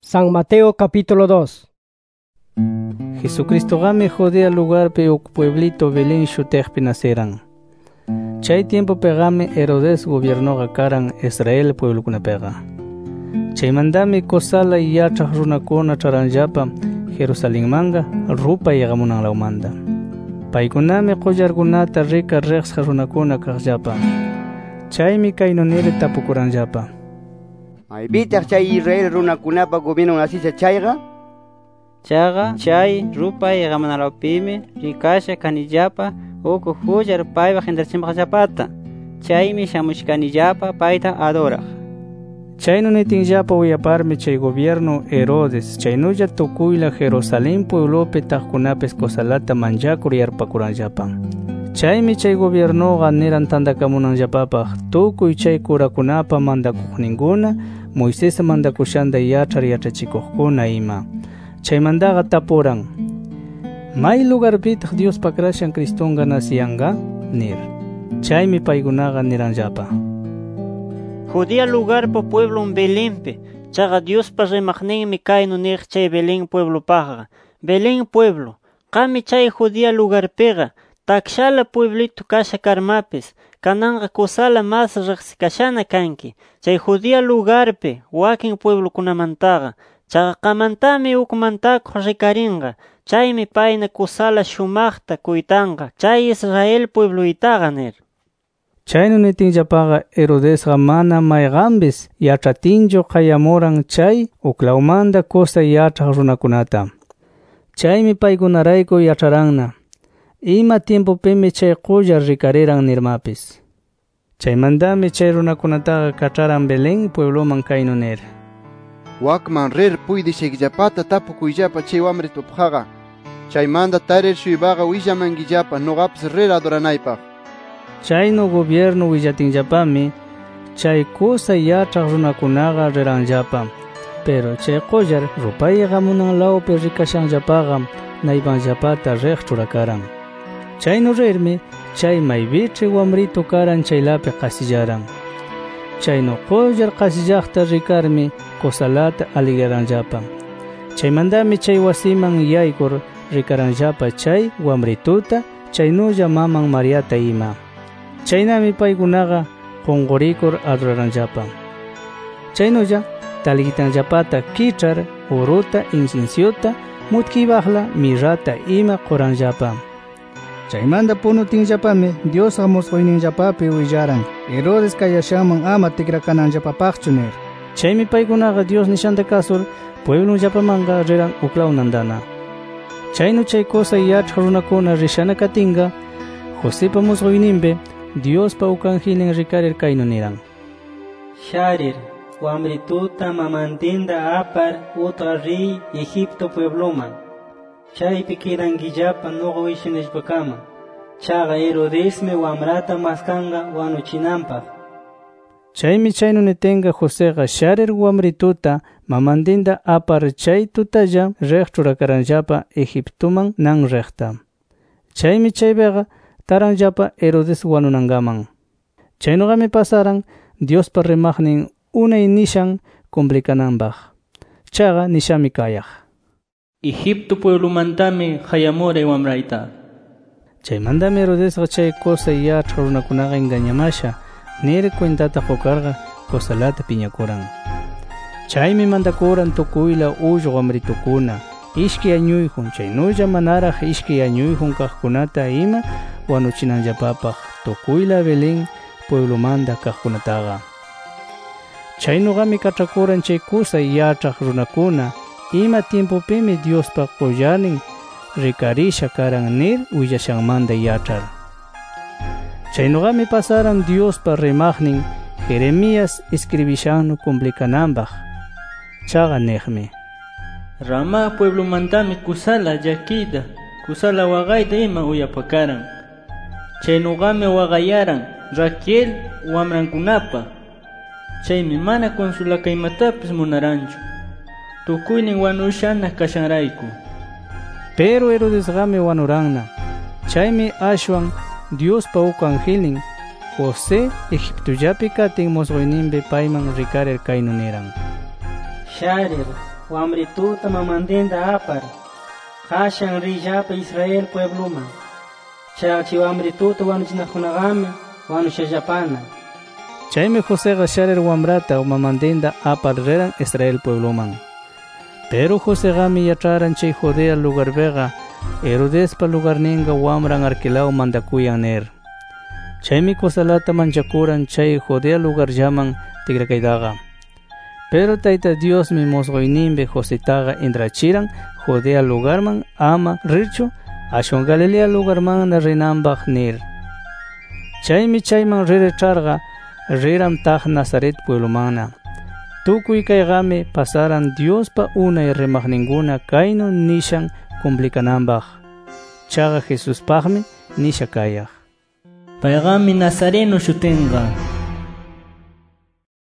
San Mateo capítulo 2. Jesucristo game Judea lugar pe ok pueblito Belén shutejpi naceran. Chay tiempo pegame Herodes gobierno gakaran Israel pueblo kuna pega. Chay mandame kosala yachah runakuna charanjapa Jerusalén manga rupa yagamunan laumanda. Paikuname qoyargunata rika rex runakuna kajapa. Chaymi kainonere tapukuranjapa. Maypitaq chay Israel runakunapa gobierno nasisa chayqa? Chaqa chay rupay gamanalawpimi rikasha kanillapa uku hujar paypa gendarchimpaqllapata. Chaymi shamushkanillapa payta adoraq. Chaynu nitinllapa uyaparmi chay gobierno Herodes chaynulla tukuyla Jerusalén pueblopi taqkunapis kosalata manchakur yarpakuranllapa. Chaymi chay gobiernoqa niran tandakamunanllapapaq tukuy chay kurakunapa mandakuqninkuna Moisés mandakushanda yachar yachachikuqkuna ima. Chaymandaqa tapuran: ¿May lugarpitaq Dios pakrashan Cristonga nacianga? Nir. Chaymi paykunaqa niranllapa: Judea lugar po pueblo Belénpe, chaqa Dios pa rimaqninmi kaynu niq chay Belén pueblo paqa. Belén pueblo, qami chay Judea lugar pega, takshala pueblito kasha karmapis, kananga kusala mas riqsikashana kanki. Chay Judea lugarpe, wakin pueblo kunamantaqa, chaqa qamantami ukmantakuq rikarinqa, chaymi payna kusala shumaqta kuytanqa, chay Israel puebloitaqa nir. Chaynu nitinllapaqa Herodesqa mana mayqanpis yachatinchu qayamuran chay uklaumanta kusa yachaq runakunata. Chaymi paykunarayku yacharanna ima tiempopimi chay quyar rikariran nirmapis. Chaymandami chay runakunataqa kach'aran Belén puebloman kaynu nir: Wakman rir puydishaykillapata tapukuyllapa chay wamritupaqqa. Chaymanta tarir shuybaqa willamankillapa nuqapis rir adoranaypaq. Chaynu gobierno willatinllapami chay kusa yachaq runakunaqa riranllapa. Pero chay quyar rupay gamunan lawpi rikashanllapaqa naypanllapata riq churakaran. Chaynu rirmi chay maypich'i wamrito karan chaylapi qasillaran. Chaynu quyar qasillaqta rikarmi kusalata aligraranllapa. Chaymandami chay wasiman yaykur rikaranllapa chay wamrituta chaynulla maman Mariata ima. Chaynami paykunaqa qunqurikur adoraranllapa. Chaynulla talikitanllapata kich'ar uruta inciensiota mutkibaqla mirrata ima quranllapa. Chaymanta punutinllapami Diosqa musquyninllapapi willaran Herodes kayashaman ama tikrakananllapapaqchu nir. Chaymi paykunaqa Dios nishanta kasur pueblonllapamanqa riran uklawnandana. Chaynu chay kusa yachaq runakuna rishana katinqa Josepa musquyninpi Diospa uk angelin rikarir kaynu niran: Sharir, wamrituta mamantinda apar utqa riy Egipto puebloman. Chaypi kidankillapa nuqa wishanishpakama. Chaqa Herodesmi wamrata maskanqa wanuchinanpaq. Chaymi chaynu nitinqa Joseqa sharir wamrituta mamantinda apar chay tutalla riq churakaranllapa Egiptoman nan riqta. Chaymi chaypiqa taranllapa Herodes wanunankaman. Chaynuqami pasaran Diospa rimaqnin unay nishan cumplikananpaq. Chaqa nishami kayaq: Egipto pueblomantami qayamuri wamrayta. Chaymandami Herodesqa chay kusa yachaq runakunaqa engañamasha nir cuentata qukarqa kusalata piñakuran. Chaymi mandakuran tukuyla ullqu wamritukuna ishki añuyjun chaynulla manaraq ishki añuyjun kaqkunata ima wanuchinanllapapaq tukuyla Belén pueblomanta kaqkunataqa. Chaynuqami kach'akuran chay kusa yachaq runakuna ima tiempopimi Diospa qullanin rikarisha karan nir willashanmanta yachar. Chaynuqami pasaran Diospa rimaqnin Jeremías escribishannu cumplikananpaq. Chaqa niqmi: Rama pueblomantami kusala llakiyta, kusala waqayta ima uyapakaran. Chaynuqami waqayaran Raquel wamrankunapa. Chaymi mana consulakaymatapis munaranchu, tukuynin wanushana kashanrayku. Pero Herodesqami wanuranna. Chaymi ashwan Diospa uk angelin José Egiptollapi katin musquyninpi payman rikarir kaynu niran: Sharir, wamrituta mamandinda apar, kashan rillapa Israel puebluma. Chachi wamrituta wanuchinakunagami wanushallapana. Chaymi Joséqa sharir wamrata mamandinda apar reran Israel puebluman. Pero Joséqami yach'aran chay Judea lugarpiqa Herodespa lugarninga wamran Arquelao mandakuyan nir. Chaymi kusalata manchakuran chay Judea lugarllaman tigrakaydaqa. Pero Tayta Diosmi musqoyninpi Jositaqa intrachiran Judea lugarman ama rirchu ashwan Galilea lugarmanna rinanpaq nir. Chaymi chayman riricharqa riram taq Nazaret pueblumanna. Tukuy kaygami pasaran Diospa unay rimaqninkuna kaynu nishan cumplikananpaq. Chaqa Jesuspaqmi nisha kayaq. Paygami Nazareno shutinqa.